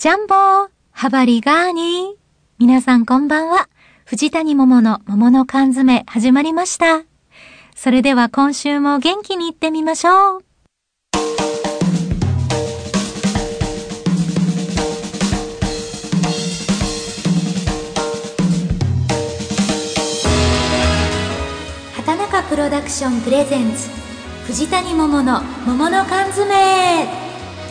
ジャンボハバリガーニ。皆さんこんばんは。藤谷桃の桃の缶詰始まりました。それでは今週も元気にいってみましょう。畑中プロダクションプレゼンツ藤谷桃の桃の缶詰。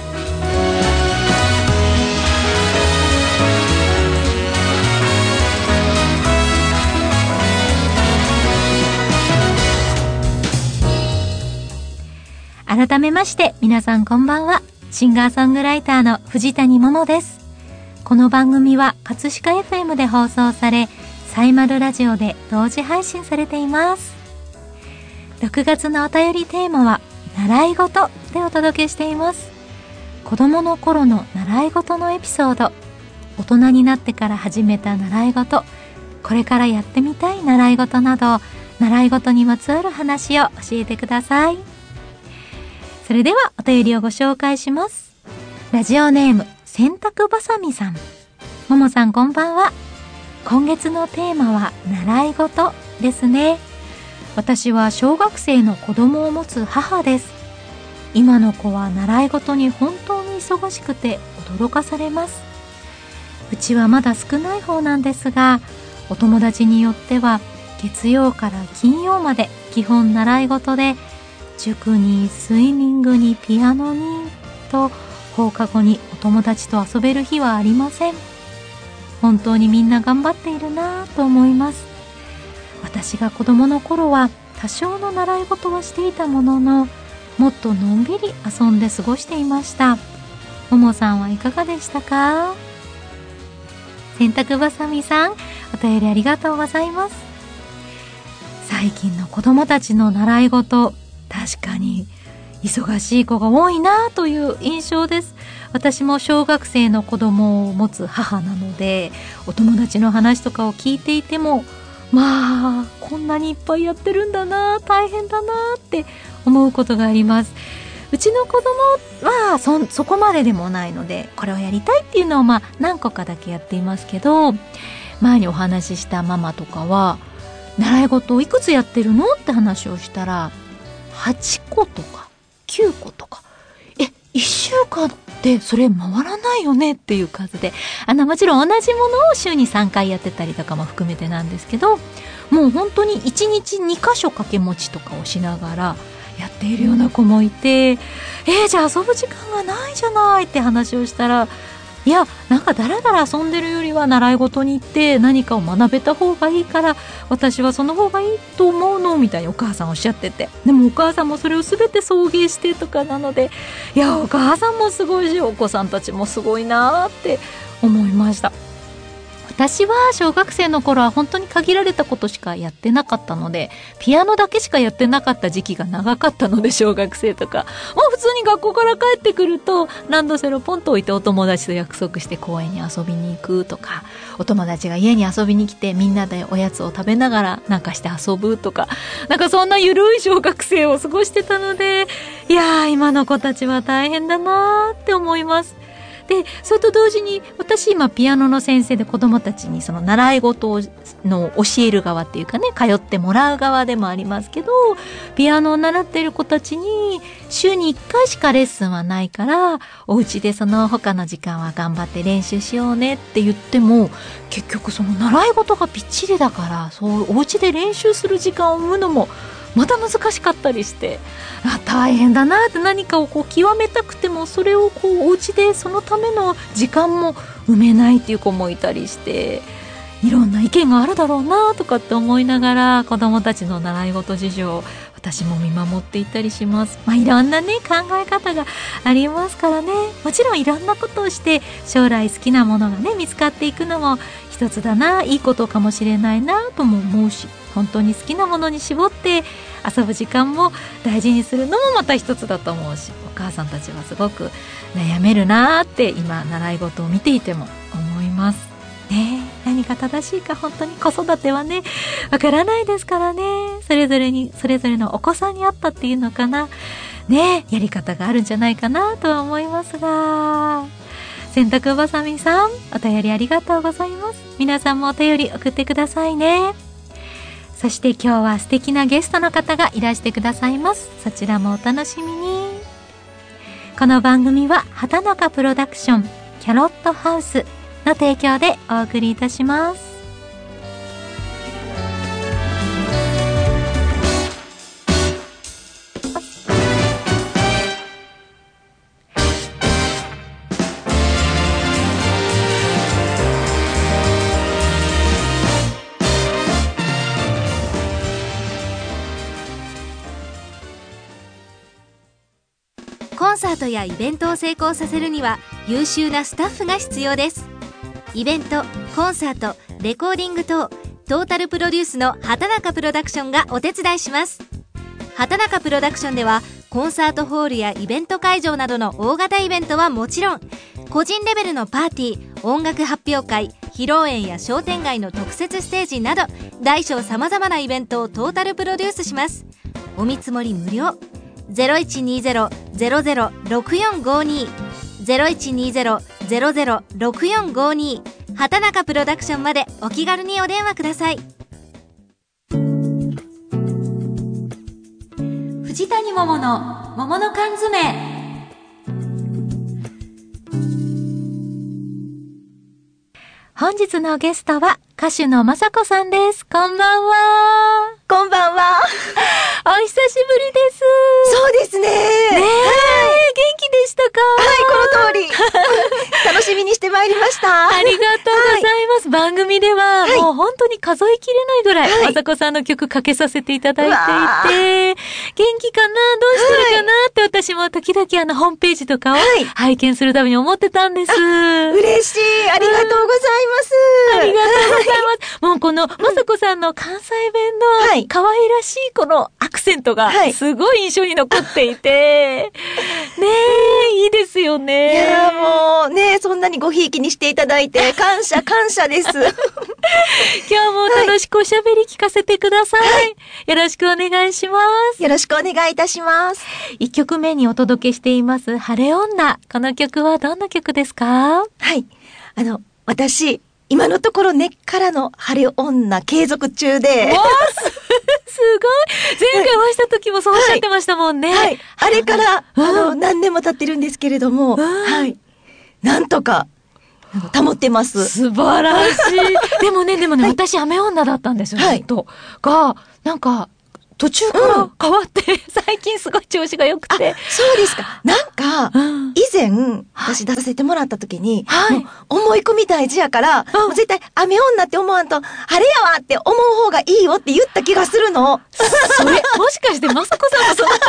改めまして皆さんこんばんは。シンガーソングライターの藤谷桃です。この番組は葛飾 FM で放送され、サイマルラジオで同時配信されています。6月のお便りテーマは習い事でお届けしています。子供の頃の習い事のエピソード、大人になってから始めた習い事、これからやってみたい習い事など、習い事にまつわる話を教えてください。それではお便りをご紹介します。ラジオネーム洗濯ばさみさん。ももさんこんばんは。今月のテーマは習い事ですね。私は小学生の子供を持つ母です。今の子は習い事に本当に忙しくて驚かされます。うちはまだ少ない方なんですが、お友達によっては月曜から金曜まで基本習い事で、塾にスイミングにピアノにと放課後にお友達と遊べる日はありません。本当にみんな頑張っているなぁと思います。私が子供の頃は多少の習い事はしていたものの、もっとのんびり遊んで過ごしていました。ももさんはいかがでしたか？洗濯ばさみさん、お便りありがとうございます。最近の子供たちの習い事、確かに忙しい子が多いなという印象です。私も小学生の子供を持つ母なので、お友達の話とかを聞いていても、まあこんなにいっぱいやってるんだな、大変だなって思うことがあります。うちの子供はそこまででもないので、これをやりたいっていうのを何個かだけやっていますけど、前にお話ししたママとかは、習い事をいくつやってるのって話をしたら、8個とか9個とか、1週間ってそれ回らないよねっていう数で、もちろん同じものを週に3回やってたりとかも含めてなんですけど、もう本当に1日2箇所掛け持ちとかをしながらやっているような子もいて、じゃあ遊ぶ時間がないじゃないって話をしたら、いや、なんかだらだら遊んでるよりは習い事に行って何かを学べた方がいいから、私はその方がいいと思うのみたいにお母さんおっしゃってて、でもお母さんもそれを全て送迎してとかなので、いや、お母さんもすごいし、お子さんたちもすごいなって思いました。私は小学生の頃は本当に限られたことしかやってなかったので、ピアノだけしかやってなかった時期が長かったので、小学生とかもう普通に学校から帰ってくるとランドセルポンと置いてお友達と約束して公園に遊びに行くとか、お友達が家に遊びに来てみんなでおやつを食べながらなんかして遊ぶとか、なんかそんなゆるい小学生を過ごしてたので、いやー、今の子たちは大変だなーって思います。で、それと同時に私今ピアノの先生で、子どもたちにその習い事の教える側っていうかね、通ってもらう側でもありますけど、ピアノを習っている子たちに週に1回しかレッスンはないから、お家でその他の時間は頑張って練習しようねって言っても、結局その習い事がびっちりだから、そうお家で練習する時間を生むのもまた難しかったりして、大変だなって、何かを極めたくてもそれをお家でそのための時間も埋めないっていう子もいたりして、いろんな意見があるだろうなとかって思いながら、子どもたちの習い事事情、私も見守っていたりします。いろんなね考え方がありますからね。もちろんいろんなことをして将来好きなものがね見つかっていくのも一つだな、いいことかもしれないなとも思うし、本当に好きなものに絞って遊ぶ時間も大事にするのもまた一つだと思うし、お母さんたちはすごく悩めるなって今習い事を見ていても思いますね。何が正しいか本当に子育てはねわからないですからね。それぞれのお子さんに合ったっていうのかなね、やり方があるんじゃないかなとは思いますが、 洗濯ばさみさん、お便りありがとうございます。皆さんもお便り送ってくださいね。そして今日は素敵なゲストの方がいらしてくださいます。そちらもお楽しみに。この番組は畑中プロダクションキャロットハウスの提供でお送りいたします。 コンサートやイベントを成功させるには優秀なスタッフが必要です。イベント、コンサート、レコーディング等トータルプロデュースの畑中プロダクションがお手伝いします。畑中プロダクションではコンサートホールやイベント会場などの大型イベントはもちろん、個人レベルのパーティー、音楽発表会、披露宴や商店街の特設ステージなど大小さまざまなイベントをトータルプロデュースします。お見積もり無料。0120-006452 0120-006452 畑中プロダクションまでお気軽にお電話ください。 藤谷桃の桃の缶詰。本日のゲストは歌手の雅子さんです。こんばんは。 こんばんは。 お久しぶりです。 そうですね。 ねえ、元気でしたか？ はい、この通り。楽しみにしてまいりました。 ありがとうございます。番組では、もう本当に数えきれないぐらい、雅子さんの曲かけさせていただいていて、元気かな、どうしてるかなって私も時々ホームページとかを拝見するたびに思ってたんです。 嬉しい。ありがとうございます。 ありがとうございます。もうこの雅子さんの関西弁の可愛らしいこのアクセントがすごい印象に残っていて、ねえ、いいですよね。 いやもうね、そんなにごひいきにしていただいて感謝です。 今日も楽しくおしゃべり聞かせてください。よろしくお願いします。 よろしくお願いいたします。 1曲目にお届けしています晴れ女。この曲はどんな曲ですか？ はい。私今のところ根っからの晴れ女継続中で。 すごい。前回お会いした時もそうおっしゃってましたもんね。 はい。あれから、何年も経ってるんですけれども、はい。なんとか、保ってます。 素晴らしい。でもね、私雨女だったんですよ、ずっと。なんか、途中から変わって、最近すごい調子が良くて。 そうですか。なんか、以前、私出させてもらった時に、もう思い込み大事やから、もう絶対雨女って思わんと、晴れやわって思う方がいいよって言った気がするの。 それ、もしかして雅子さんもそのパワーだったのかな？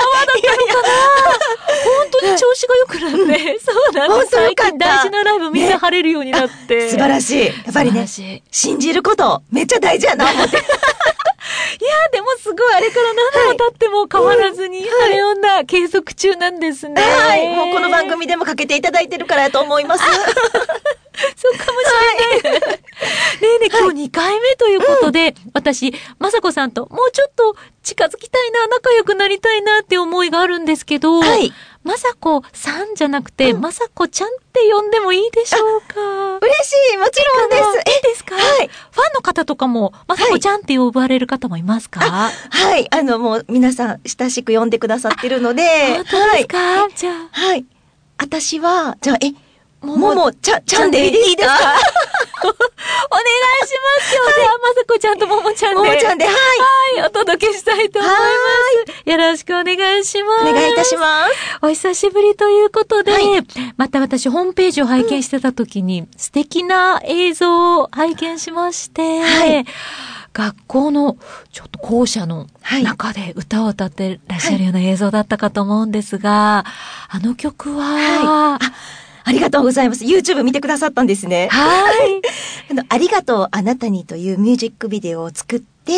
本当に調子が良くなって。そうなんです。最近大事なライブみんな晴れるようになって。 素晴らしい。やっぱりね、信じることめっちゃ大事やな思って。 いやでもすごいあれから何年も経っても変わらずに晴れ女継続中なんですね。 はい。もうこの番組でもかけていただいてるからやと思います。 そうかもしれない。ねえ、今日2回目ということで、私、雅子さんともうちょっと近づきたいな、仲良くなりたいなって思いがあるんですけど、雅子さんじゃなくて、雅子ちゃんって呼んでもいいでしょうか？ 嬉しい、もちろんです。 いいですか？はい。ファンの方とかも、雅子ちゃんって呼ばれる方もいますか？ はい。もう皆さん親しく呼んでくださってるので、 本当ですか？じゃあ。 はい。私は、じゃあ、ももちゃんでいいですか？お願いしますよ。じゃあ、まさこちゃんとももちゃんで。 ももちゃんで、はい。 お届けしたいと思います。よろしくお願いします。 お願いいたします。 お久しぶりということで、また私ホームページを拝見してた時に、素敵な映像を拝見しまして、学校のちょっと校舎の中で歌を歌ってらっしゃるような映像だったかと思うんですが、あの曲は、 ありがとうございます。YouTube 見てくださったんですね。 はい。 ありがとうあなたにというミュージックビデオを作って、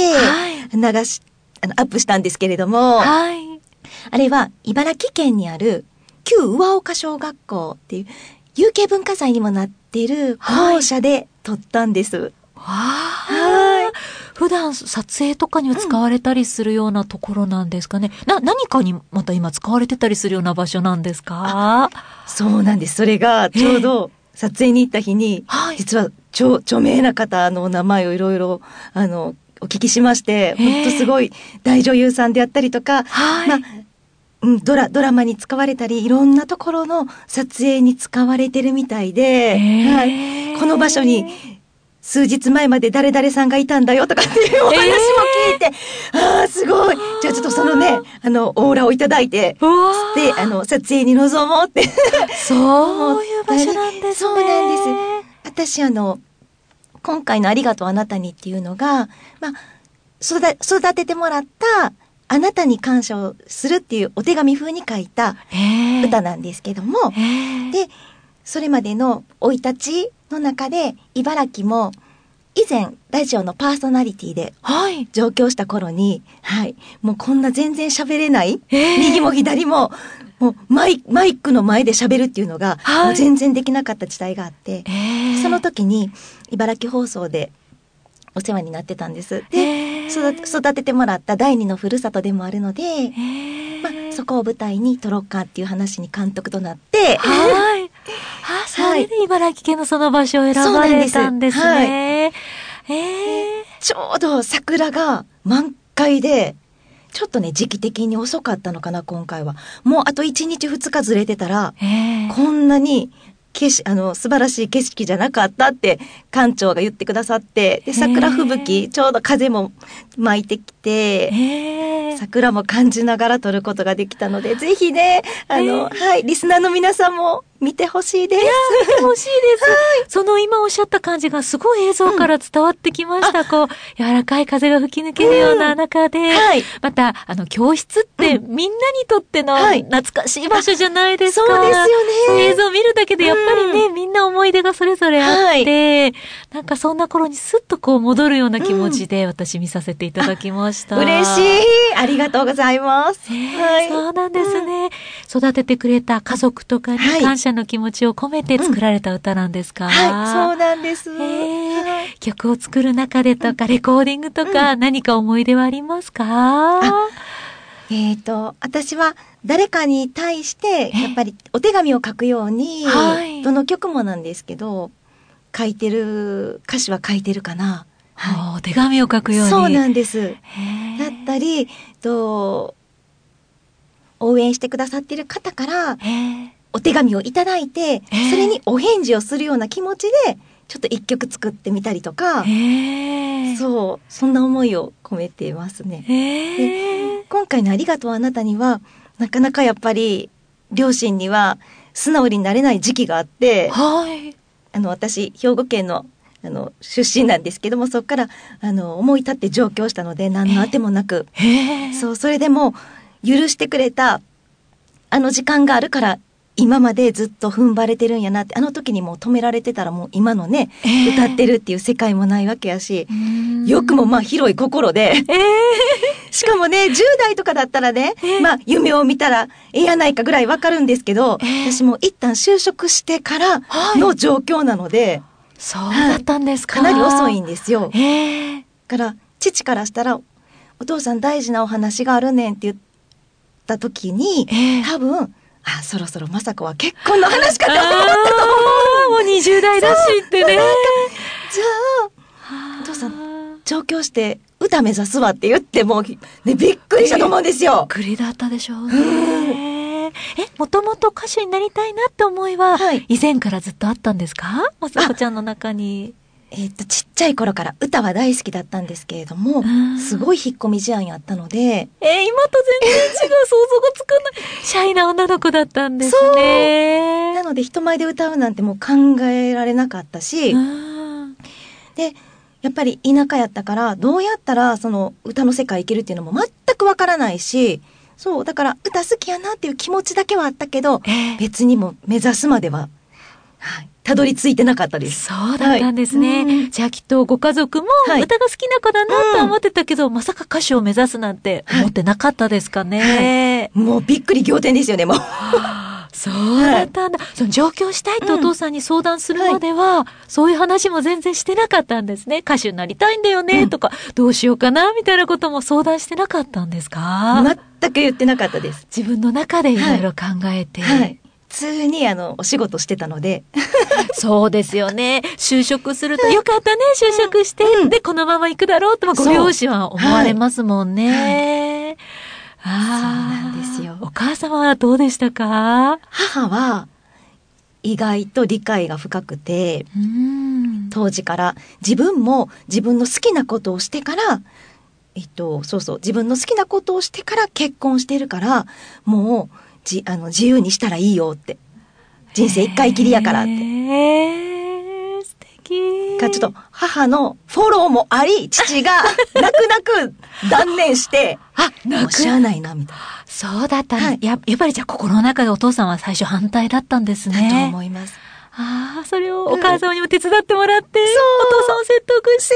アップしたんですけれども、あれは茨城県にある旧上岡小学校っていう有形文化財にもなっている校舎で撮ったんです。 普段撮影とかには使われたりするようなところなんですかね。何かにまた今使われてたりするような場所なんですか？ そうなんです。それがちょうど撮影に行った日に、実は著名な方のお名前をいろいろ、お聞きしまして、本当すごい大女優さんであったりとか、ドラマに使われたり、いろんなところの撮影に使われてるみたいで、この場所に数日前まで誰々さんがいたんだよとかっていうお話も聞いて、すごい。じゃあちょっとそのね、オーラをいただいて、で、撮影に臨もうって。 そういう場所なんですね。 そうなんです。私、今回のありがとうあなたにっていうのが、育ててもらったあなたに感謝をするっていうお手紙風に書いた歌なんですけども、で、それまでの生い立ちの中で、茨城も以前ラジオのパーソナリティで上京した頃に、もうこんな全然喋れない、右も左も、もうマイクの前で喋るっていうのが、もう全然できなかった時代があって、その時に茨城放送でお世話になってたんです。で、育ててもらった第二のふるさとでもあるので、そこを舞台に撮ろうかっていう話に監督となって、 それで茨城県のその場所を選ばれたんですね。 ちょうど桜が満開で、ちょっとね、時期的に遅かったのかな、今回は。もうあと1日2日ずれてたら、こんなに素晴らしい景色じゃなかったって館長が言ってくださって、で、桜吹雪、ちょうど風も巻いてきて、桜も感じながら撮ることができたので、ぜひね、リスナーの皆さんも見てほしいです。 見てほしいです。その今おっしゃった感じがすごい映像から伝わってきました。こう、柔らかい風が吹き抜けるような中で、また、教室ってみんなにとっての懐かしい場所じゃないですか。 そうですよね。 映像を見るだけでやっぱりね、みんな思い出がそれぞれあって、なんかそんな頃にスッとこう戻るような気持ちで私見させていただきました。 嬉しい。ありがとうございます。 そうなんですね。育ててくれた家族とかに感謝の気持ちを込めて作られた歌なんですか？ そうなんです。 曲を作る中でとか、レコーディングとか、何か思い出はありますか？ 私は誰かに対してやっぱりお手紙を書くように、どの曲もなんですけど、歌詞は書いてるかな。 お手紙を書くように。 そうなんです。だったり、応援してくださっている方からお手紙をいただいて、それにお返事をするような気持ちでちょっと一曲作ってみたりとか、そんな思いを込めていますね。で、今回のありがとうあなたには、なかなかやっぱり両親には素直になれない時期があって、私兵庫県の出身なんですけども、そこから思い立って上京したので、何のあてもなく、それでも許してくれた時間があるから今までずっと踏ん張れてるんやなって、時にもう止められてたらもう今のね、歌ってるっていう世界もないわけやし、よくも広い心で、しかもね、10代とかだったらね、夢を見たらやないかぐらいわかるんですけど、私も一旦就職してからの状況なので、 そうだったんですか。 かなり遅いんですよ。から、父からしたら、お父さん大事なお話があるねんって言った時に、多分、そろそろまさかは結婚の話かと思ったと思う。 もう20代だしってね。じゃあ、お父さん、上京して歌目指すわって言っても、ね、びっくりしたと思うんですよ。 びっくりだったでしょうね。もともと歌手になりたいなって思いは、以前からずっとあったんですか？まさこちゃんの中に。 ちっちゃい頃から歌は大好きだったんですけれども、すごい引っ込み思案やったので。 今と全然違う、想像がつかない。シャイな女の子だったんですね。 なので人前で歌うなんてもう考えられなかったし、で、やっぱり田舎やったから、どうやったらその歌の世界行けるっていうのも全くわからないし、だから歌好きやなっていう気持ちだけはあったけど、別にも目指すまでは、たどり着いてなかったです。 そうだったんですね。じゃあきっとご家族も歌が好きな子だなと思ってたけど、まさか歌手を目指すなんて思ってなかったですかね。 もうびっくり仰天ですよね、もう。 そうだったんだ。その上京したいとお父さんに相談するまでは、そういう話も全然してなかったんですね。歌手になりたいんだよね、とか、どうしようかな、みたいなことも相談してなかったんですか？ 全く言ってなかったです。 自分の中でいろいろ考えて。 通にお仕事してたので。 そうですよね。就職すると、よかったね、就職して、で、このまま行くだろうと、ご両親は思われますもんね。 そうなんですよ。 お母様はどうでしたか？ 母は、意外と理解が深くて、当時から自分も自分の好きなことをしてから、自分の好きなことをしてから結婚してるから、もう、自由にしたらいいよって。人生一回きりやからって。 素敵。 ちょっと母のフォローもあり、父が泣く泣く断念して、もうしゃあないな、みたいな。 そうだったんです。やっぱりじゃあ心の中でお父さんは最初反対だったんですね。 だと思います。 それをお母様にも手伝ってもらって、お父さんを説得して。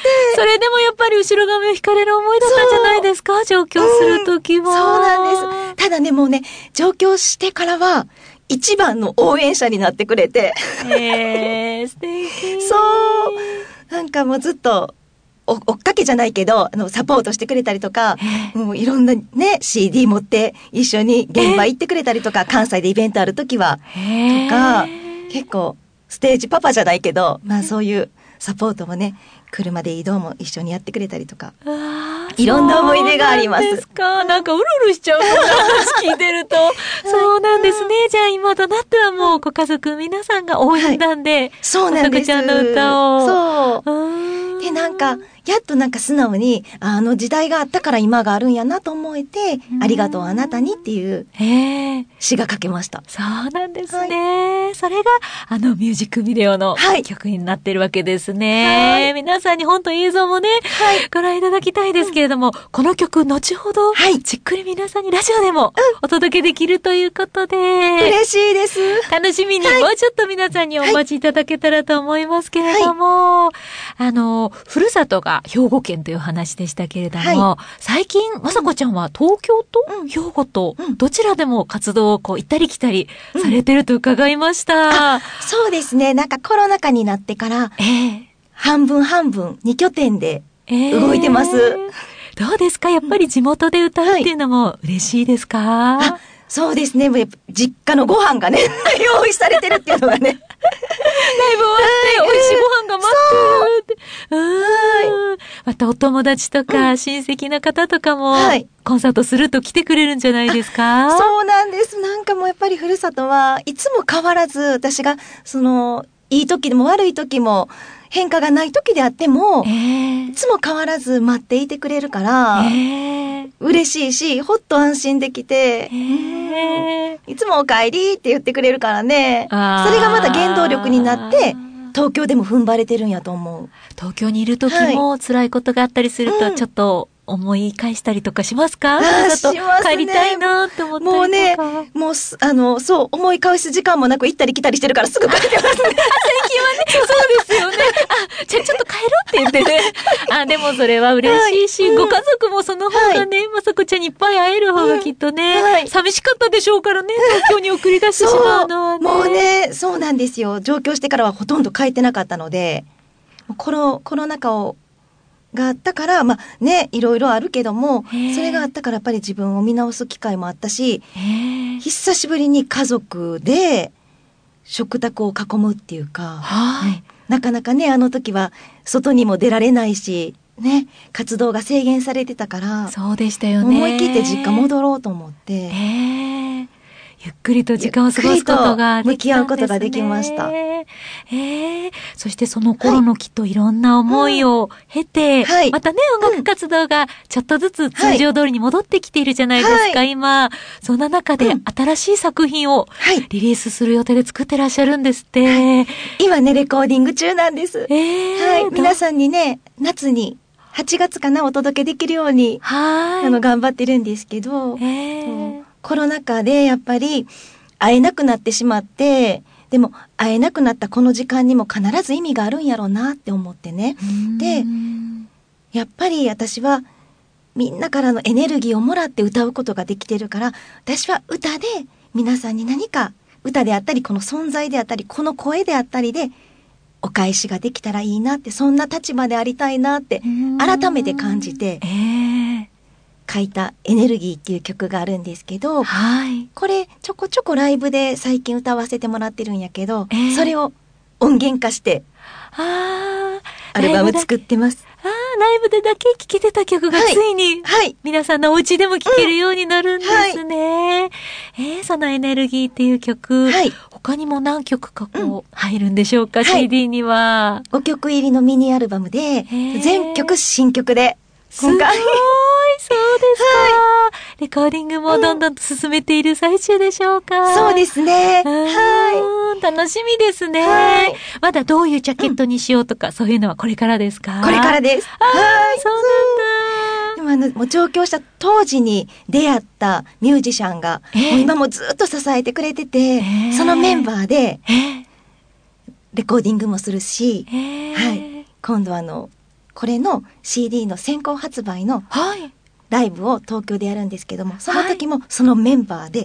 それでもやっぱり後ろ髪を引かれる思いだったんじゃないですか？上京するときは。 そうなんです。ただね、もうね、上京してからは、一番の応援者になってくれて。 素敵。 そう。なんかもうずっと、追っかけじゃないけど、サポートしてくれたりとか、もういろんなね、CD 持って一緒に現場行ってくれたりとか、関西でイベントあるときは、とか、結構、ステージパパじゃないけど、そういうサポートもね、車で移動も一緒にやってくれたりとか、いろんな思い出があります。 そうですか。なんかうるうるしちゃう話聞いてると。そうなんですね。じゃあ今となってはもうご家族皆さんが応援団で、 そうなんです。 ちゃんの歌を。 そう。で、なんか、やっとなんか素直に、時代があったから今があるんやなと思えて、ありがとうあなたにっていう詩が書けました。 そうなんですね。それが、ミュージックビデオの曲になってるわけですね。皆さんに本当映像もね、ご覧いただきたいですけれども、この曲、後ほど、じっくり皆さんにラジオでもお届けできるということで、 嬉しいです。 楽しみに、もうちょっと皆さんにお待ちいただけたらと思いますけれども、ふるさとが兵庫県という話でしたけれども、最近、まさこちゃんは東京と兵庫とどちらでも活動を行ったり来たりされてると伺いました。 そうですね。なんかコロナ禍になってから、半分半分2拠点で動いてます。 どうですか？やっぱり地元で歌うっていうのも嬉しいですか？ そうですね。実家のご飯がね、用意されてるっていうのがね。ライブ終わって美味しいご飯が待ってるって。またお友達とか親戚の方とかも、コンサートすると来てくれるんじゃないですか？ そうなんです。なんかもうやっぱりふるさとはいつも変わらず、私が、いい時でも悪い時も、変化がない時であっても、いつも変わらず待っていてくれるから、嬉しいし、ほっと安心できて、いつもお帰りって言ってくれるからね、それがまた原動力になって、東京でも踏ん張れてるんやと思う。 東京にいる時も辛いことがあったりすると、ちょっと思い返したりとかしますか？ しますね。 帰りたいなって思ったりとか。 もうね、そう、思い返す時間もなく行ったり来たりしてるからすぐ帰ってますね。最近はね、 そうですよね。じゃあちょっと帰ろうって言ってね。でもそれは嬉しいし、ご家族もその方がね、まさこちゃんにいっぱい会える方がきっとね、寂しかったでしょうからね、東京に送り出してしまうのはね。 もうね、そうなんですよ。上京してからはほとんど帰ってなかったので、コロナ禍があったから、いろいろあるけども、それがあったからやっぱり自分を見直す機会もあったし、久しぶりに家族で食卓を囲むっていうか、なかなかね、あの時は外にも出られないし、ね、活動が制限されてたから、 そうでしたよね。 思い切って実家戻ろうと思って、 ゆっくりと時間を過ごすことができたんですね。 向き合うことができました。 そしてその頃のきっといろんな思いを経て、またね、音楽活動がちょっとずつ通常通りに戻ってきているじゃないですか、今。そんな中で新しい作品をリリースする予定で作ってらっしゃるんですって。 今ね、レコーディング中なんです。皆さんにね、夏に、8月かな、お届けできるように、頑張ってるんですけど、コロナ禍でやっぱり会えなくなってしまって、でも会えなくなったこの時間にも必ず意味があるんやろうなって思ってね。で、やっぱり私はみんなからのエネルギーをもらって歌うことができてるから、私は歌で皆さんに何か歌であったり、この存在であったり、この声であったりでお返しができたらいいなって、そんな立場でありたいなって改めて感じて、 書いたエネルギーっていう曲があるんですけど、 はい、 これちょこちょこライブで最近歌わせてもらってるんやけど、それを音源化してアルバム作ってます。 ライブでだけ聴けてた曲がついに、はい、皆さんのお家でも聴けるようになるんですね。そのエネルギーっていう曲、はい、他にも何曲か入るんでしょうか、CD には。 5曲入りのミニアルバムで、全曲新曲で、 今回。すごい、そうですか、はい。レコーディングもどんどんと進めている最中でしょうか。 そうですね。はい。楽しみですね。はい。まだどういうジャケットにしようとか、そういうのはこれからですか？ これからです。 はい。そうなんだ。でももう上京した当時に出会ったミュージシャンが、もう今もずっと支えてくれてて、そのメンバーで、レコーディングもするし、はい。今度これの CD の先行発売のライブを東京でやるんですけども、その時もそのメンバーで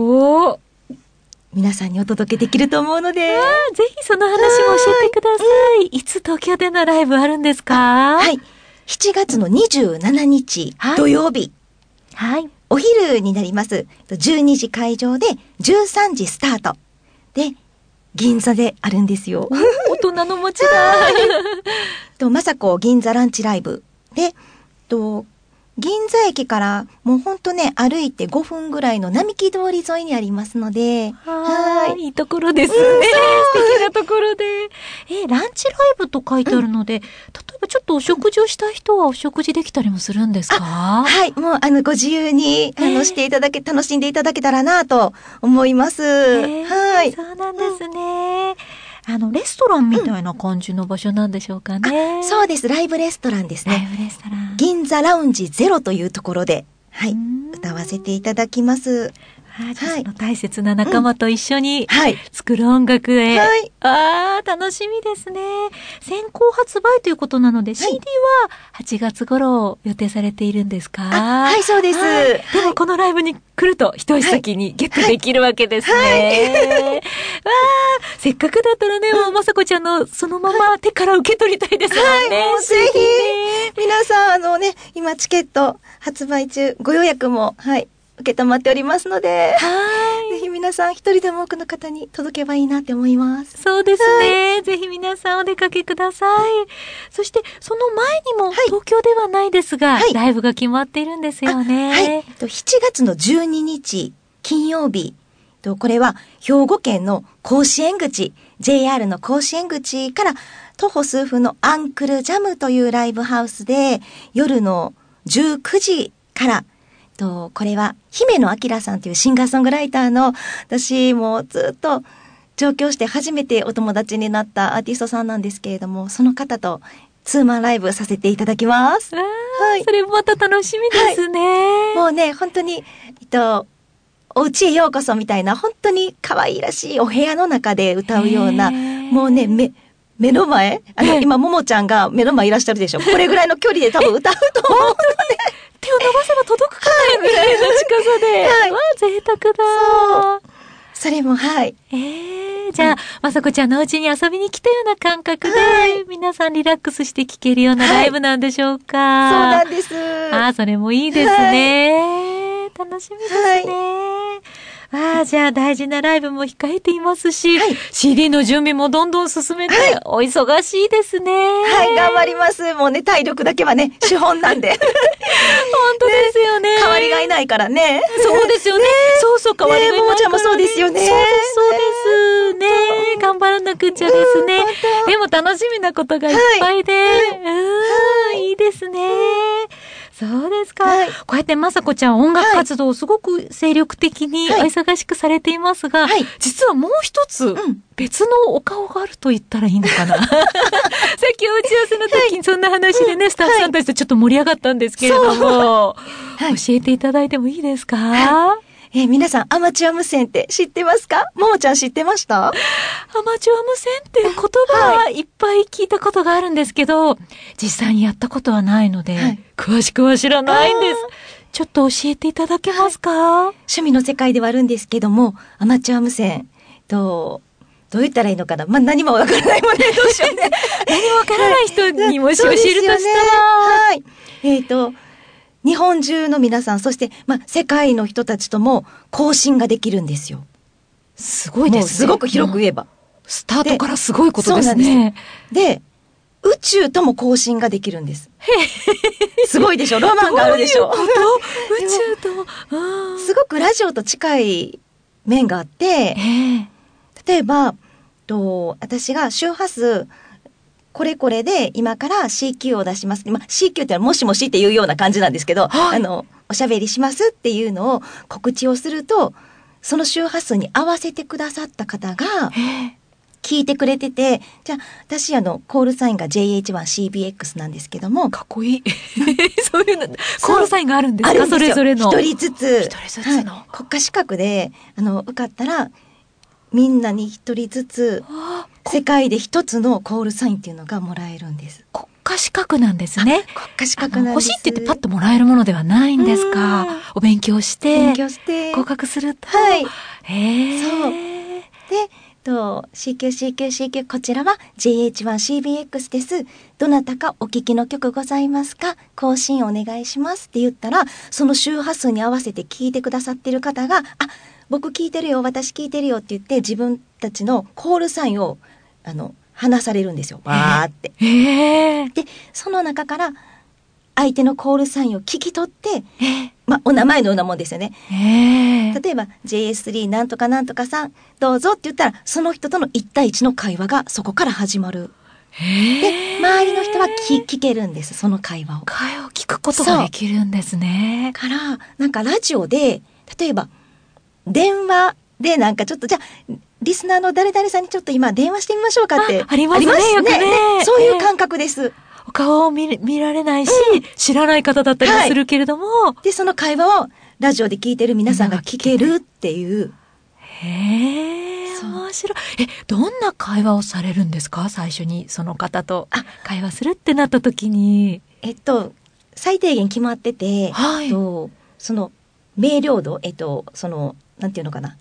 皆さんにお届けできると思うので、 ぜひその話も教えてください。いつ東京でのライブあるんですか？ はい、7月の27日土曜日、 はい、 お昼になります。12時会場で13時スタートで銀座であるんですよ。 大人の街だ。 まさこ銀座ランチライブで、銀座駅からもうほんとね、歩いて5分ぐらいの並木通り沿いにありますので、 はい。いいところですね。素敵なところで。ランチライブと書いてあるので、例えばちょっとお食事をしたい人はお食事できたりもするんですか？ はい。もうご自由に、していただけ、楽しんでいただけたらなと思います。はい。 そうなんですね。レストランみたいな感じの場所なんでしょうかね。 そうです。ライブレストランですね。 ライブレストラン。 銀座ラウンジ0というところで、はい。歌わせていただきます。 はい。その大切な仲間と一緒に作る音楽へ。はい。楽しみですね。先行発売ということなので、CD は8月頃予定されているんですか？ はい、そうです。 でもこのライブに来ると一足先にゲットできるわけですね。せっかくだったらね、もうまさこちゃんのそのまま手から受け取りたいですもんね。 ぜひ、皆さん今チケット発売中、ご予約も、受けたまっておりますので、ぜひ皆さん一人でも多くの方に届けばいいなって思います。 そうですね。ぜひ皆さんお出かけください。そしてその前にも東京ではないですが、ライブが決まっているんですよね。 7月の12日金曜日、これは兵庫県の甲子園口、JR の甲子園口から徒歩数分のアンクルジャムというライブハウスで夜の19時からこれは姫野明さんというシンガーソングライターの、私もずっと上京して初めてお友達になったアーティストさんなんですけれども、その方とツーマンライブさせていただきます。 それもまた楽しみですね。 もうね、本当にお家へようこそみたいな、本当に可愛らしいお部屋の中で歌うような、もうね、目の前今、ももちゃんが目の前いらっしゃるでしょ。これぐらいの距離で多分歌うと思うので。 手を伸ばせば届くかなぐらいの近さで。贅沢だ。 それも、 じゃあ、まさこちゃんのお家に遊びに来たような感覚で、皆さんリラックスして聴けるようなライブなんでしょうか。そうなんです。 それもいいですね。楽しみですね。じゃあ大事なライブも控えていますし、CD の準備もどんどん進めて、お忙しいですね。 頑張ります。もうね、体力だけはね、資本なんで。本当ですよね。 代わりがいないからね。 そうですよね。そう、代わりがいないからね。 ももちゃんもそうですよね。 そうですね。頑張らなくちゃですね。でも楽しみなことがいっぱいで、いいですね。そうですか。こうやってまさこちゃん音楽活動をすごく精力的にお忙しくされていますが、実はもう一つ別のお顔があると言ったらいいのかな。さっきお打ち合わせの時にそんな話でね、スタッフさんたちとちょっと盛り上がったんですけれども、教えていただいてもいいですか？ 皆さん、アマチュア無線って知ってますか？ももちゃん知ってました？ アマチュア無線って言葉はいっぱい聞いたことがあるんですけど、実際にやったことはないので、詳しくは知らないんです。ちょっと教えていただけますか？ 趣味の世界ではあるんですけども、アマチュア無線、どう言ったらいいのかな。何もわからないもんね。どうしようね。 何もわからない人にもし教えるとしたら、 日本中の皆さん、そして、世界の人たちとも交信ができるんですよ。 すごいですね。 もうすごく広く言えば。 スタートからすごいことですね。 で、宇宙とも交信ができるんです。すごいでしょ、ロマンがあるでしょ。 どういうこと宇宙とも。 すごくラジオと近い面があって、例えば、私が周波数、これこれで今から CQ を出します。CQ ってのはもしもしっていうような感じなんですけど、はい、おしゃべりしますっていうのを告知をすると、その周波数に合わせてくださった方が聞いてくれてて、じゃあ私コールサインが JH1CBX なんですけども。 かっこいい。そういうの、コールサインがあるんですか？ あるんですよ。 それぞれの。 一人ずつの、 はい、 国家資格で、受かったら、みんなに一人ずつ、世界で一つのコールサインっていうのがもらえるんです。 国家資格なんですね。 国家資格なんです。 欲しいって言ってパッともらえるものではないんですか？お勉強して。合格すると。 はい。そう。 で、 CQ、こちらは JH1CBX です。どなたかお聞きの曲ございますか？更新お願いしますって言ったら、その周波数に合わせて聞いてくださってる方が、僕聞いてるよ、私聞いてるよって言って自分たちのコールサインを話されるんですよ。わーって。で、その中から相手のコールサインを聞き取って、お名前のようなもんですよね。例えば JS3 なんとかなんとかさんどうぞって言ったら、その人との1対1の会話がそこから始まる。で、周りの人は聞けるんです、その会話を。 会話を聞くことができるんですね。 から、なんかラジオで、例えば、電話でなんかちょっと、じゃあ、リスナーの誰々さんにちょっと今電話してみましょうかって。 ありますね、よくね。 そういう感覚です。 お顔を見られないし、知らない方だったりもするけれども、 で、その会話をラジオで聞いてる皆さんが聞けるっていう。 面白い。どんな会話をされるんですか？最初にその方と会話するってなった時に。 最低限決まってて、 はい、 その、明瞭度、なんていうのかな。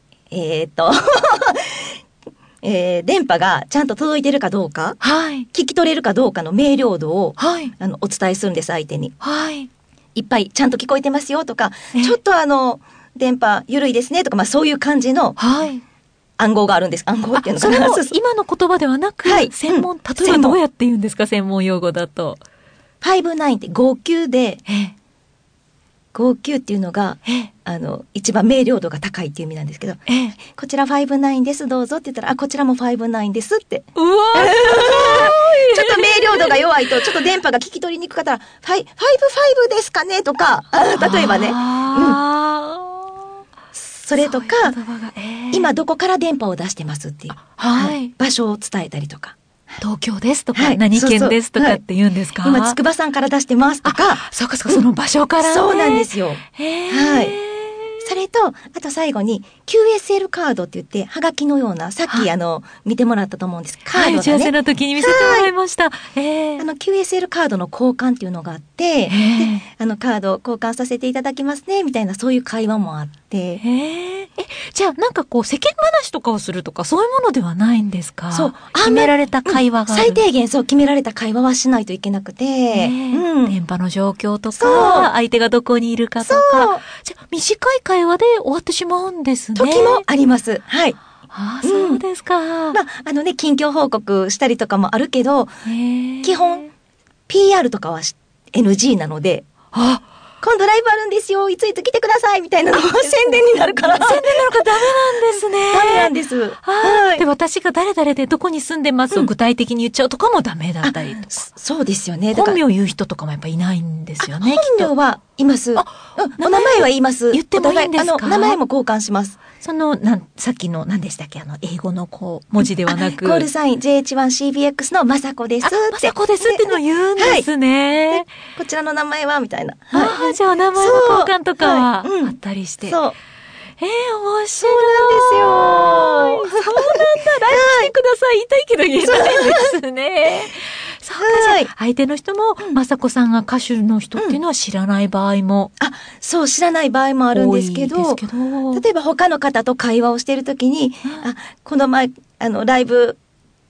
電波がちゃんと届いてるかどうか、 はい、 聞き取れるかどうかの明瞭度を、 はい、 お伝えするんです、相手に。 はい。 いっぱいちゃんと聞こえてますよとか、ちょっと電波緩いですねとか、そういう感じの、暗号があるんです。暗号っていうのかな。 それも今の言葉ではなく、はい、専門、例えばどうやって言うんですか？専門用語だと。 59って59で、59っていうのが、一番明瞭度が高いっていう意味なんですけど、こちら59です、どうぞって言ったら、こちらも59ですって。 うわーちょっと明瞭度が弱いと、ちょっと電波が聞き取りにくかったら、55ですかねとか、例えばね。それとか、今どこから電波を出してますっていう、場所を伝えたりとか。 東京ですとか、何県ですとかって言うんですか？ 今、筑波山から出してますとか。 そうか、その場所からね。 そうなんですよ。はい。それと、あと最後に、QSL カードって言って、はがきのような、さっき見てもらったと思うんです。カードがね。 打ち合わせの時に見せてもらいました。 QSL カードの交換っていうのがあって、でカード交換させていただきますね、みたいな、そういう会話もあって。 じゃあ、なんかこう、世間話とかをするとか、そういうものではないんですか？ そう。 決められた会話がある。 最低限、決められた会話はしないといけなくて。 電波の状況とか、相手がどこにいるかとか。じゃあ、短い会話で終わってしまうんですね。 時もあります。はい。 そうですか。 近況報告したりとかもあるけど、基本、PR とかは NG なので、今度ライブあるんですよ、いついつ来てくださいみたいなのが宣伝になるから。 宣伝なのかダメなんですね。 ダメなんです。 で、私が誰々でどこに住んでますを具体的に言っちゃうとかもダメだったりとか。 そうですよね。 本名言う人とかもやっぱいないんですよね。 本名はいます。お名前は言います。 言ってもいいんですか？ 名前も交換します。 さっきの何でしたっけ？英語の文字ではなく。 コールサイン JH1CBX のまさこですって。 まさこですっての言うんですね。 こちらの名前はみたいな。 じゃあ名前の交換とかはあったりして。 そう。 面白い。 そうなんですよ。 そうなんだ。ライブしてください。言いたいけど言えないですね。そうか、じゃあ相手の人も、まさこさんが歌手の人っていうのは知らない場合も。 そう、知らない場合もあるんですけど、例えば他の方と会話をしているときに、この前、ライブ、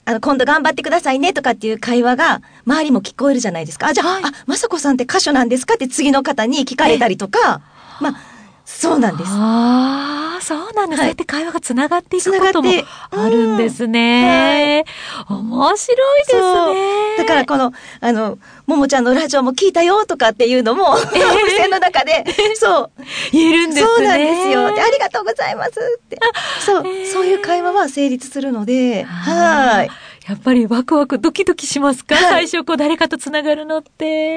今度頑張ってくださいねとかっていう会話が周りも聞こえるじゃないですか。じゃあ、雅子さんって歌手なんですかって次の方に聞かれたりとか、そうなんです。 そうなんです。そうやって会話がつながっていくこともあるんですね。面白いですね。 だからこの、ももちゃんのラジオも聞いたよとかっていうのも、無線の中で、 言えるんですね。 そうなんですよ。で、ありがとうございますって。そういう会話は成立するので、 やっぱりワクワクドキドキしますか？最初誰かとつながるのって。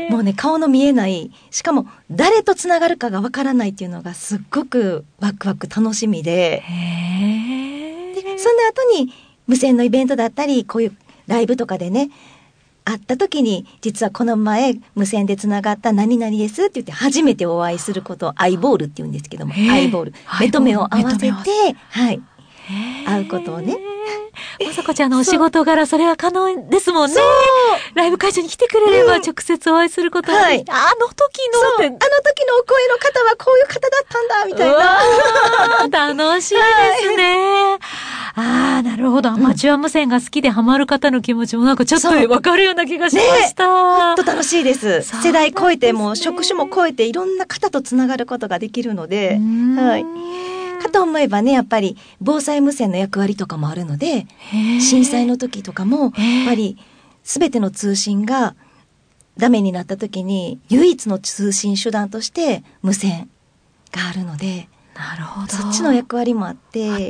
もうね、顔の見えない、しかも誰とつながるかがわからないっていうのがすっごくワクワク楽しみで。で、そんな後に無線のイベントだったり、こういうライブとかでね、会った時に、実はこの前無線でつながった何々ですって言って初めてお会いすることをアイボールって言うんですけども、アイボール。目と目を合わせて、会うことをね。 雅子ちゃんのお仕事柄それは可能ですもんね。ライブ会場に来てくれれば直接お会いすることができて、あの時のお声の方はこういう方だったんだみたいな。 楽しいですね。なるほど。アマチュア無線が好きでハマる方の気持ちもなんかちょっと分かるような気がしました。 本当楽しいです。世代超えても職種も超えていろんな方とつながることができるので、かと思えばね、やっぱり防災無線の役割とかもあるので、震災の時とかも、やっぱり全ての通信がダメになった時に唯一の通信手段として無線があるので、 なるほど。 そっちの役割もあって、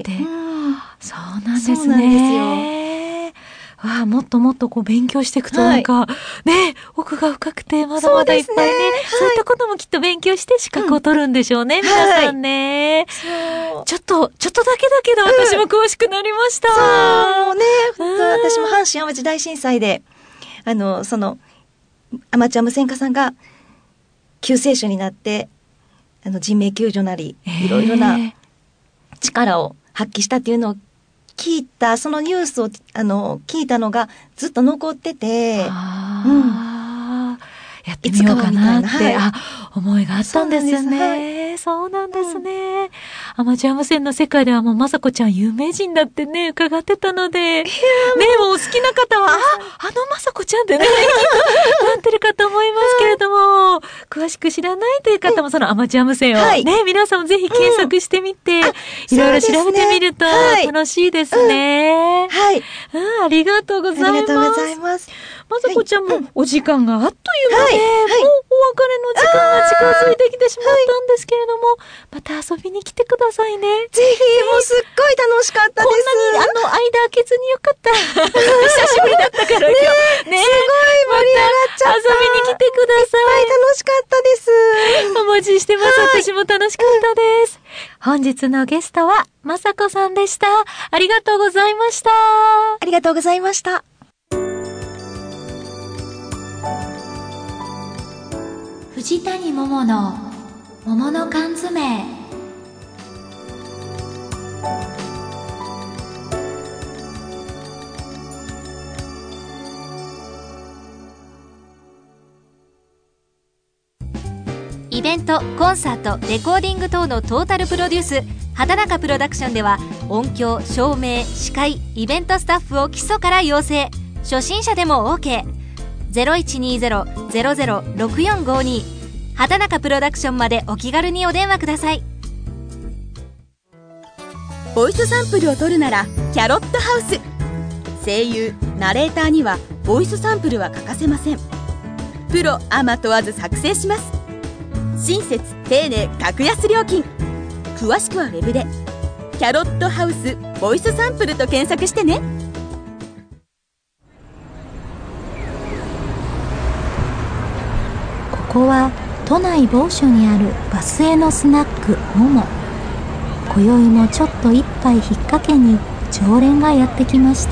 そうなんですね。そうなんですよ。もっともっと勉強していくとなんか、奥が深くてまだまだいっぱいね、そういったこともきっと勉強して資格を取るんでしょうね、皆さんね。ちょっとだけだけど私も詳しくなりました。 そうね、本当私も阪神淡路大震災で、その、アマチュア無線家さんが救世主になって、人命救助なり、いろいろな力を発揮したっていうのを聞いた、そのニュースを聞いたのがずっと残ってて、 やってみようかなって、思いがあったんですね。そうなんですね。アマチュア無線の世界ではもう雅子ちゃん有名人だってね、伺ってたので、もう好きな方は、雅子ちゃんってね、なってるかと思いますけれども、詳しく知らないという方もそのアマチュア無線をね、皆さんもぜひ検索してみて、いろいろ調べてみると楽しいですね。ありがとうございます。ありがとうございます。雅子ちゃんもお時間があっという間で、もうお別れの時間が近づいてきてしまったんですけれども、また遊びに来てくださいね。 ぜひ、もうすっごい楽しかったです。 こんなに間開けずによかった。久しぶりだったから今日。ね、すごい盛り上がっちゃった。遊びに来てください。 楽しかったです。 お待ちしてます。私も楽しかったです。本日のゲストは雅子さんでした。ありがとうございました。 ありがとうございました。 藤谷桃の桃の缶詰。イベント、コンサート、レコーディング等のトータルプロデュース、畑中プロダクションでは音響、照明、司会、イベントスタッフを基礎から養成。初心者でも OK。0120-006452 畑中プロダクションまでお気軽にお電話ください。 ボイスサンプルを取るならキャロットハウス。声優、ナレーターにはボイスサンプルは欠かせません。プロアマ問わず作成します。親切丁寧格安料金。詳しくはウェブでキャロットハウスボイスサンプルと検索してね。 ここは都内某所にあるバスへのスナックもも。今宵もちょっと一杯引っ掛けに常連がやってきました。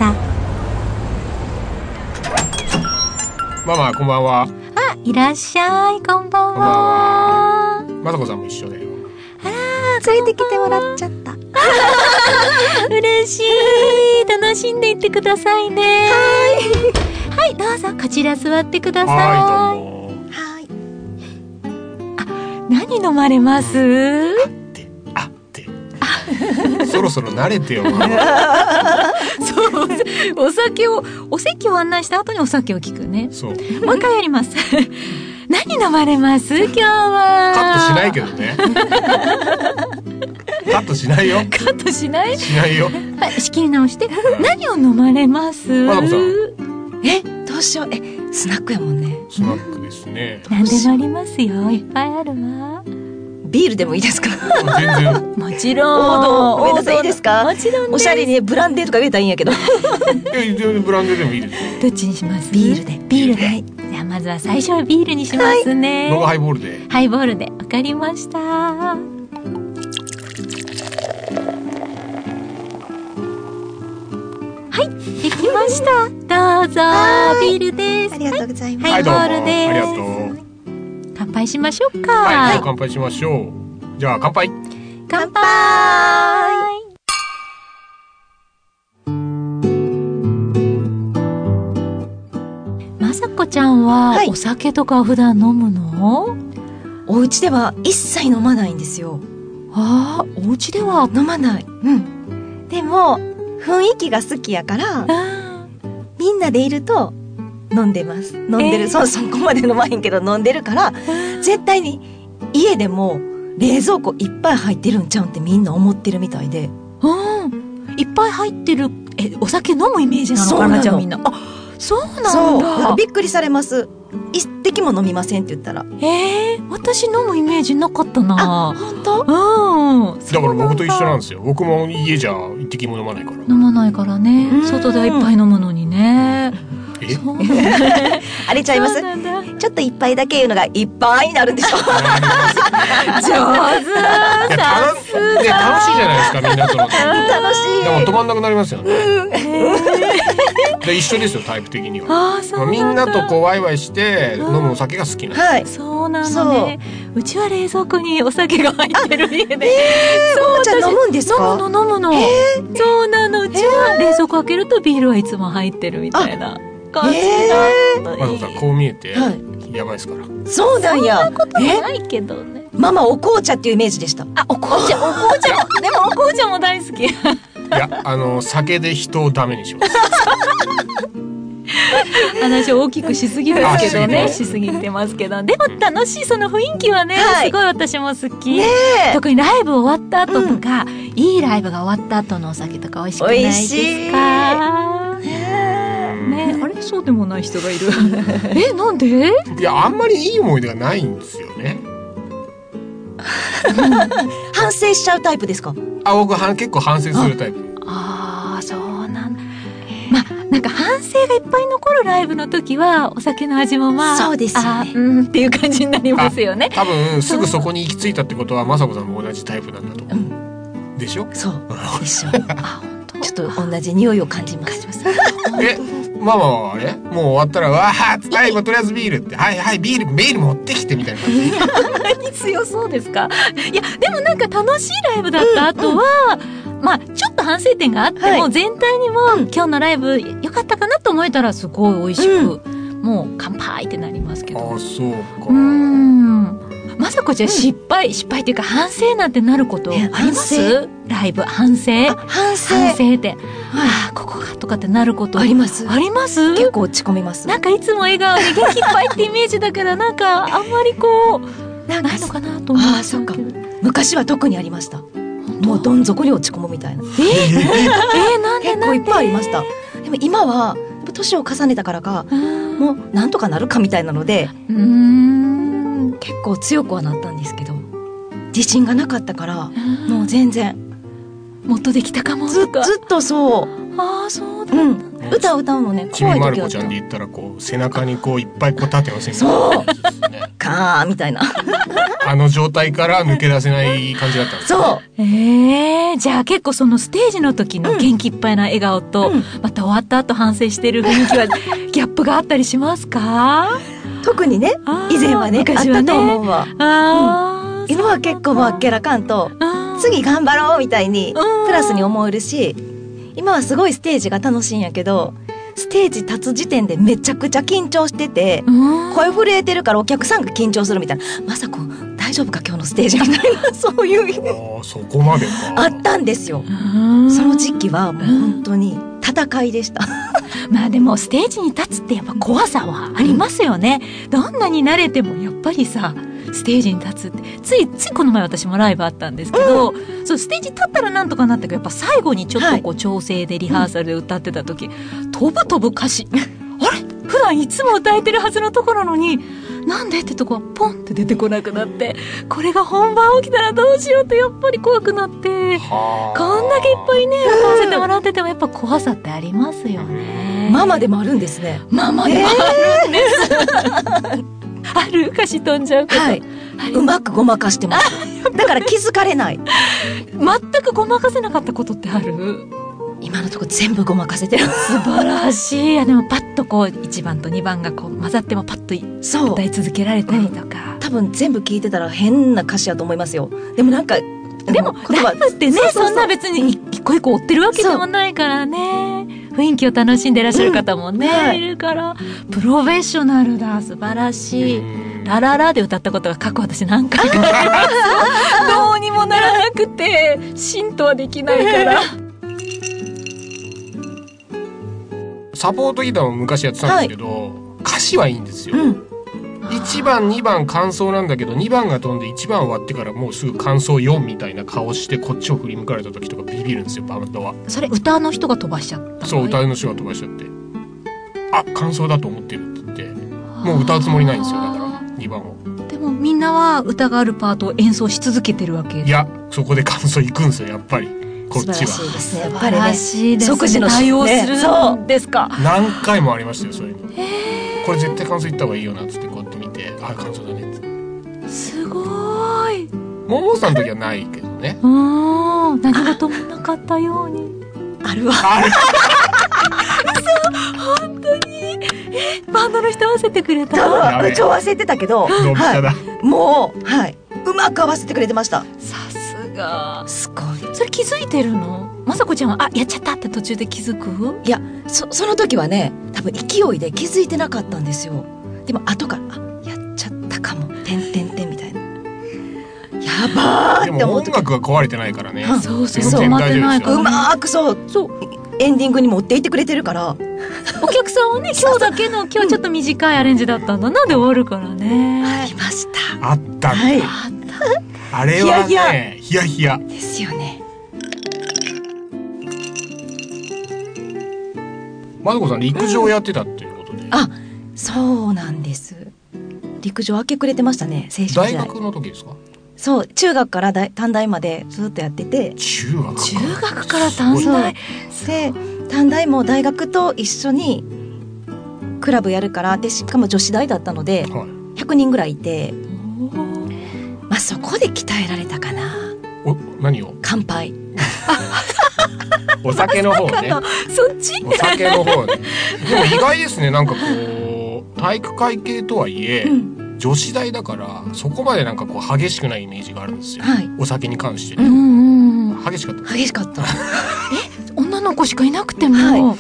ママこんばんは。 いらっしゃい。こんばんは。 雅子さんも一緒だよ。 連れてきてもらっちゃった。 嬉しい。楽しんでいってくださいね。はい、どうぞこちら座ってください。 はい、どうも。 何飲まれます？ そろそろ慣れてよママ。 そお席を案内した後にお酒を聞くね。 そう。 もう一回やります。何飲まれます今日は。 カットしないけどね。カットしないよ。 カットしない？ しないよ。 はい、仕切り直して。何を飲まれます？ まさこさん。 どうしよう。スナックやもんね。 スナックですね。 何でもありますよ。いっぱいあるわ。 ビールでもいいですか？ 全然。 もちろん。 ごめんなさい、いいですか？ もちろんです。 おしゃれにブランデーとか言えたらいいんやけど。 いや、全然ブランデーでもいいですよ。 どっちにします？ ビールで。 ビールで。はい。じゃあまずは最初はビールにしますね。 僕はハイボールで。 ハイボールで。わかりました。はい、できました。どうぞ。ビールです。 ありがとうございます。 ハイボールです。 ありがとう。 乾杯しましょうか。 はい、乾杯しましょう。じゃあ乾杯。 乾杯。まさこちゃんはお酒とか普段飲むの？ お家では一切飲まないんですよ。 ああ、お家では飲まない。でも雰囲気が好きやから、みんなでいると飲んでます。飲んでる、そこまで飲まへんけど飲んでるから、絶対に家でも冷蔵庫いっぱい入ってるんちゃうんってみんな思ってるみたいで。 いっぱい入ってる。お酒飲むイメージなのかな、じゃあみんな。あ、そうなんだ。 そう。だからびっくりされます。一滴も飲みませんって言ったら。 私飲むイメージなかったな。 本当？ だから僕と一緒なんですよ。僕も家じゃ一滴も飲まないから。 飲まないからね。外ではいっぱい飲むのにね。 あれちゃいます？ちょっと一杯だけ言うのがいっぱいになるんでしょ。上手。 楽しいじゃないですか、みんなとの。 楽しい。 でも止まんなくなりますよね。で一緒ですよ、タイプ的には。みんなとこうワイワイして飲むお酒が好きなんです。 はい。 そうなのね。うちは冷蔵庫にお酒が入ってる家で。 そう、じゃあ飲むんですか？ 飲むの。そうなの。うちは冷蔵庫開けるとビールはいつも入ってるみたいな感じだ。 まさこう見えてやばいですから。 そうなんや。 そんなことないけどね。 ママお紅茶っていうイメージでした。 お紅茶もでもお紅茶も大好き。いや、酒で人をダメにします。 話大きくしすぎですけどね。しすぎてますけど。でも楽しい、その雰囲気はね、すごい私も好き。特にライブ終わった後とか、いいライブが終わった後のお酒とか美味しくないですか？ね、あれそうでもない人がいる。なんで？ いや、あんまりいい思い出がないんですよね。 反省しちゃうタイプですか？ 僕結構反省するタイプ。 そうなんだ。なんか反省がいっぱい残るライブの時はお酒の味もそうですよね。 っていう感じになりますよね。 多分すぐそこに行き着いたってことは雅子さんも同じタイプなんだと思う。でしょ？ そう。一緒。ちょっと同じ匂いを感じます。 ママはあれ？もう終わったらわーはい、とりあえずビールって、はいビール持ってきてみたいな感じ。 強そうですか？いやでもなんか楽しいライブだった後は。ちょっと反省点があっても、全体にも、今日のライブ良かったかなと思えたらすごい美味しく、もう乾杯ってなりますけど。 そうか。 まさこちゃん失敗っていうか反省なんてなることあります？ライブ反省って、ここがとかってなることあります？結構落ち込みます。 なんかいつも笑顔で元気いっぱいってイメージだから、なんかあんまりこうないのかなと思う。 そうか。昔は特にありました。もうどん底に落ち込むみたいな。 なんで結構いっぱいありました。でも今は年を重ねたからか、もうなんとかなるかみたいなので、結構強くはなったんですけど、自信がなかったからもう全然もっとできたかもずっとそう。 そうだったんだ。 歌うのね、 ちびまる子ちゃんで言ったらこう背中にこういっぱいこう縦の線がそうカーみたいな状態から抜け出せない感じだったんです。 そう。 じゃあ結構そのステージの時の元気いっぱいな笑顔と、また終わった後反省してる雰囲気はギャップがあったりしますか？ 特にね、以前はね、 昔はね、 あったと思うわ。今は結構あっけらかんと、次頑張ろうみたいにプラスに思えるし、今はすごいステージが楽しいんやけど、ステージ立つ時点でめちゃくちゃ緊張してて、声震えてるからお客さんが緊張するみたいな、まさこ大丈夫か今日のステージみたいな、そういうそこまでかあったんですよ。その時期はもう本当に戦いでした。 まあでもステージに立つってやっぱ怖さはありますよね。どんなに慣れてもやっぱりさ、ステージに立つってついこの前私もライブあったんですけど、そうステージ立ったらなんとかなったけど、やっぱ最後にちょっとこう調整でリハーサルで歌ってた時、飛ぶ歌詞あれ普段いつも歌えてるはずのところなのになんでってとこはポンって出てこなくなって、これが本番起きたらどうしようってやっぱり怖くなって、こんだけいっぱいね歌わせてもらっててもやっぱ怖さってありますよね。 ママでもあるんですね。 ママでもあるんです、ある歌詞飛んじゃうこと、 はい、うまくごまかしてます。だから気づかれない。 全くごまかせなかったことってある？ 今のところ全部ごまかせてる。 素晴らしい。いやでもパッとこう1番と2番がこう混ざってもパッと歌い続けられたりとか、 多分全部聞いてたら変な歌詞やと思いますよ。でもなんかでもライブってね、そんな別に一個一個追ってるわけでもないからね、雰囲気を楽しんでいらっしゃる方もね、はい、いるからプロフェッショナルだ。素晴らしい。ラララで歌ったことが過去私何回かどうにもならなくて浸透はできないからサポートギターも昔やってたんですけど、はい、歌詞はいいんですよ、1番2番感想なんだけど2番が飛んで1番終わってからもうすぐ感想4みたいな顔してこっちを振り向かれた時とかビビるんですよ、バンドは。 それ歌の人が飛ばしちゃった？ そう、歌の人が飛ばしちゃって、あ、感想だと思ってるって言ってもう歌うつもりないんですよ。だから2番を。 でもみんなは歌があるパートを演奏し続けてるわけ？ いや、そこで感想いくんですよ、やっぱりこっちは。 素晴らしいですね、やっぱりね。 素晴らしいですね。 即時の対応するんですか？ 何回もありましたよ、そういうの。これ絶対感想言った方がいいよなっつってこうやって見て、あ、感想だねって。すごい。ももさんの時はないけどね。 何事もなかったように。 あるわ。 そう、本当に。バンドの人合わせてくれた？ 超忘れてたけど、はい、もう、はい、うまく合わせてくれてました。 さすが。 すごい。 それ気づいてるの？まさこちゃんはやっちゃったって途中で気づく？ いや、その時はね、多分勢いで気づいてなかったんですよ。でも後からやっちゃったかも、てんてんてんみたいな。やばーって思う時。 でも音楽が壊れてないからね。 そうそう、 全然大丈夫ですよ。 うまーくそうエンディングに持っていってくれてるから。 お客さんはね、今日だけの今日ちょっと短いアレンジだったんだなで終わるからね。 ありました。 あったんだ。 はい、 あれはね、ヒヤヒヤですよね。 まどこさん陸上やってたっていうことで、 あ、そうなんです。陸上明け暮れてましたね、青春時代。 大学の時ですか？ そう、中学から短大までずっとやってて。 中学から短大で、短大も大学と一緒にクラブやるから、でしかも女子大だったので、はい、100人ぐらいいて、まあそこで鍛えられたかな。 何を？ 乾杯。 お酒の方ね。 そっち？ お酒の方ね。でも意外ですね。なんかこう体育会系とはいえ、女子大だからそこまでなんかこう激しくないイメージがあるんですよ。はい、お酒に関して、激しかった。 激しかった。 女の子しかいなくても、 はい、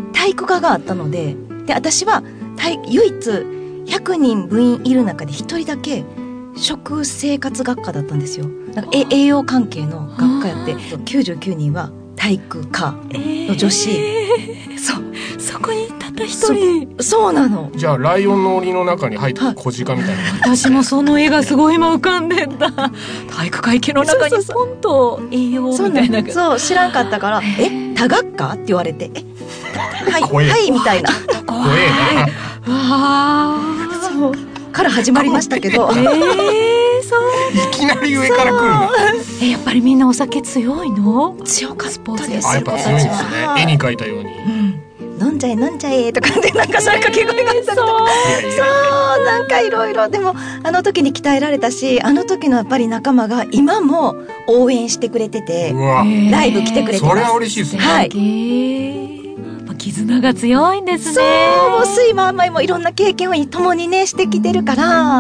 体育科があったので、私は唯一100人部員いる中で1人だけ食生活学科だったんですよ。なんか栄養関係の学科やって、99人は体育科の女子、 そこにたった一人。 そうなの。 じゃあライオンの檻の中に入ってる小鹿みたいな、 私もその絵がすごい今浮かんでた。体育会系の中にポンと栄養みたいな。 そう知らんかったから、多学科って言われて、はいみたいな。 怖えな。 そうから始まりましたけど。 そういきなり上から来るの。 やっぱりみんなお酒強いの？ 強かったですね。 やっぱ強いんですね。絵に描いたように。 飲んじゃえとかでなんかそういう掛け声があったりとか。そうなんかいろいろ。でもあの時に鍛えられたし、あの時のやっぱり仲間が今も応援してくれてて、ライブ来てくれてます。 それは嬉しいですね。 はい。 絆が強いんですね。 そう、酸いも甘いもいろんな経験を共にねしてきてるから。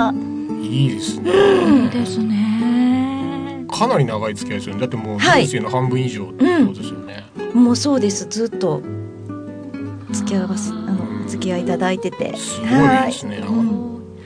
いいですね。 いいですね。 かなり長い付き合いですよね。だってもう人生の半分以上ってことですよね。 もうそうです。ずっと付き合いいただいてて。 すごいですね。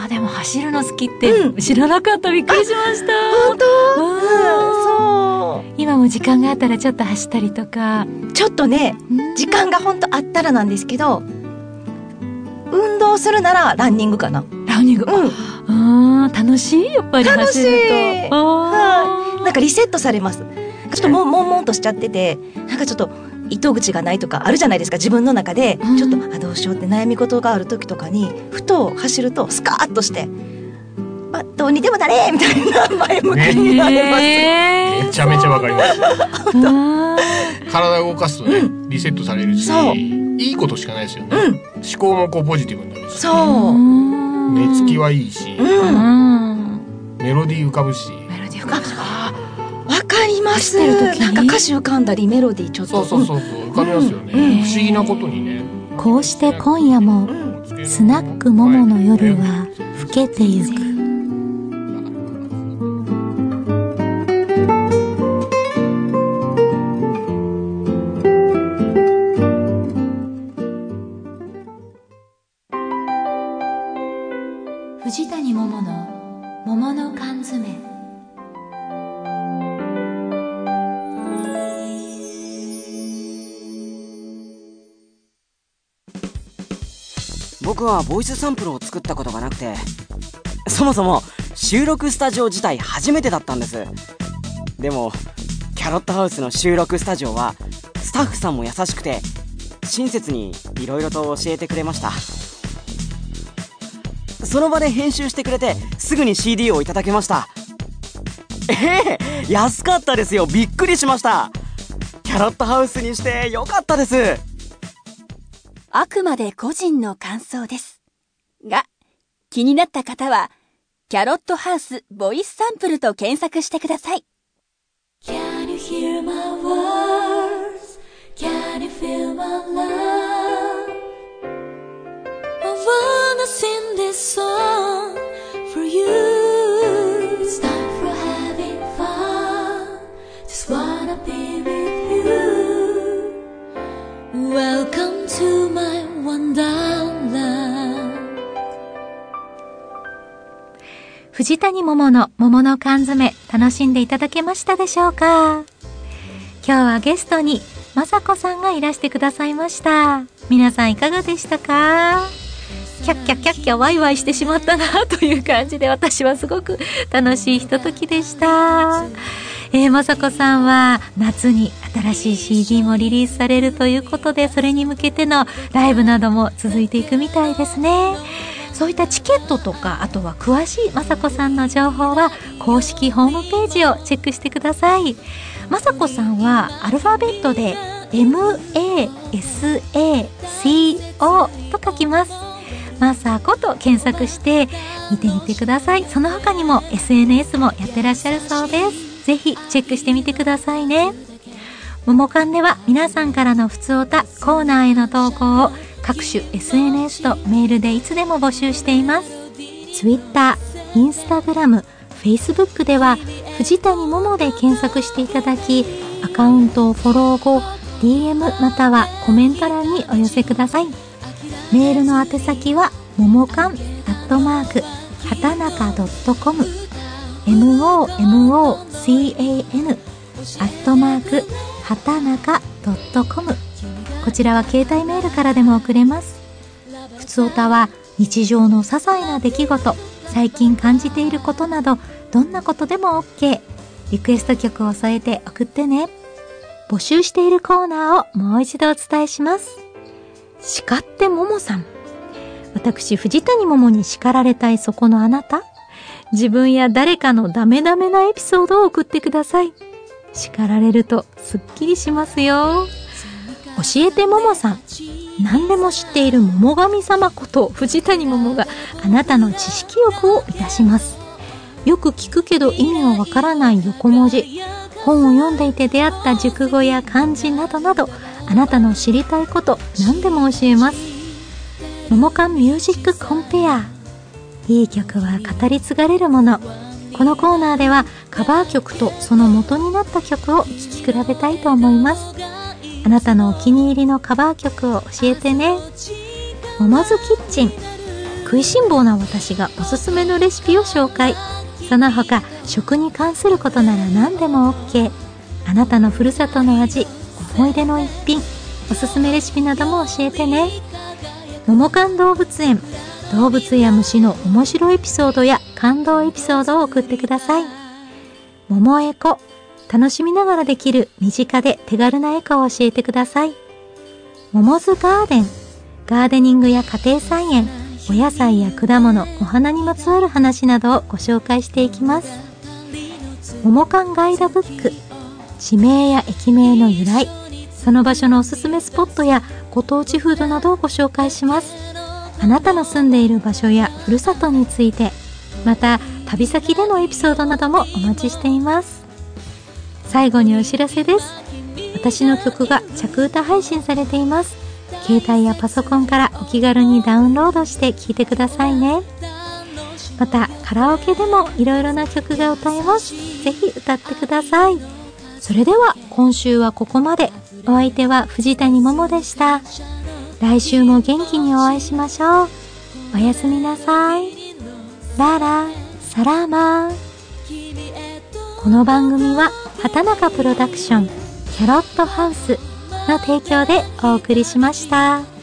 でも走るの好きって知らなかった。びっくりしました。 本当？そう。 今も時間があったらちょっと走ったりとか。 ちょっとね、時間が本当あったらなんですけど、運動するならランニングかな。 ランニング。楽しい、やっぱり走ると。 なんかリセットされます。ちょっと悶々としちゃってて、なんかちょっと糸口がないとかあるじゃないですか、自分の中で。ちょっとどうしようって悩み事がある時とかにふと走るとスカーッとして、どうにでもなれみたいな前向きになれます、 めちゃめちゃわかります体を動かすとね、リセットされるし、いいことしかないですよね、思考もこうポジティブになるし、寝つきはいいし、メロディー浮かぶし。 わかります。なんか歌詞浮かんだりメロディーちょっとそう浮かびますよね、不思議なことにね。 こうして今夜もスナックももの夜は更けてゆく。藤谷桃の桃の缶詰。 僕はボイスサンプルを作ったことがなくて、そもそも収録スタジオ自体初めてだったんです。でもキャロットハウスの収録スタジオはスタッフさんも優しくて親切にいろいろと教えてくれました。その場で編集してくれてすぐに CD をいただけました。安かったですよ。びっくりしました。キャロットハウスにしてよかったです。 あくまで個人の感想ですが、気になった方はキャロットハウスボイスサンプルと検索してください。 Can you hear my words? Can you feel my love? I wanna sing this song for you. It's time for having fun. Just wanna be with you. Welcome to my wonderland. 藤谷桃の桃の缶詰、楽しんでいただけましたでしょうか。今日はゲストにまさこさんがいらしてくださいました。皆さんいかがでしたか。キャッキャッキャッキャワイワイしてしまったなという感じで、私はすごく楽しいひとときでした。まさこさんは夏に新しい CD もリリースされるということで、それに向けてのライブなども続いていくみたいですね。そういったチケットとか、あとは詳しいまさこさんの情報は公式ホームページをチェックしてください。まさこさんはアルファベットで MASACO と書きます。まさこと検索して見てみてください。その他にも SNS もやってらっしゃるそうです。ぜひチェックしてみてくださいね。ももかんでは皆さんからのふつおた、コーナーへの投稿を各種 SNS とメールでいつでも募集しています。 Twitter、Instagram、Facebook では藤谷桃で検索していただき、アカウントをフォロー後 DM またはコメント欄にお寄せください。メールの宛先はももかん@はたなか.com momocanはたなか.com。 こちらは携帯メールからでも送れます。ふつおたは日常の些細な出来事、最近感じていることなど、どんなことでも OK。 リクエスト曲を添えて送ってね。募集しているコーナーをもう一度お伝えします。叱ってももさん。私藤谷桃に叱られたいそこのあなた、自分や誰かのダメダメなエピソードを送ってください。叱られるとすっきりしますよ。教えてももさん。何でも知っている桃神様こと藤谷桃があなたの知識欲を満たします。よく聞くけど意味はわからない横文字、本を読んでいて出会った熟語や漢字などなど、あなたの知りたいこと何でも教えます。桃缶ミュージックコンペア。いい曲は語り継がれるもの。このコーナーではカバー曲とその元になった曲を聴き比べたいと思います。あなたのお気に入りのカバー曲を教えてね。ももずキッチン、 食いしん坊な私がおすすめのレシピを紹介。その他食に関することなら何でも OK。 あなたのふるさとの味、思い出の一品、おすすめレシピなども教えてね。ももかん動物園、動物や虫の面白いエピソードや感動エピソードを送ってください。ももエコ、楽しみながらできる身近で手軽なエコを教えてください。ももずガーデン、ガーデニングや家庭菜園、お野菜や果物、お花にまつわる話などをご紹介していきます。ももかんガイドブック、地名や駅名の由来、その場所のおすすめスポットやご当地フードなどをご紹介します。あなたの住んでいる場所やふるさとについて、また旅先でのエピソードなどもお待ちしています。最後にお知らせです。私の曲が着歌配信されています。携帯やパソコンからお気軽にダウンロードして聴いてくださいね。またカラオケでもいろいろな曲が歌えます。ぜひ歌ってください。それでは今週はここまで。お相手は藤谷桃でした。来週も元気にお会いしましょう。おやすみなさい。ララサラーマー。この番組は畑中プロダクションキャロットハウスの提供でお送りしました。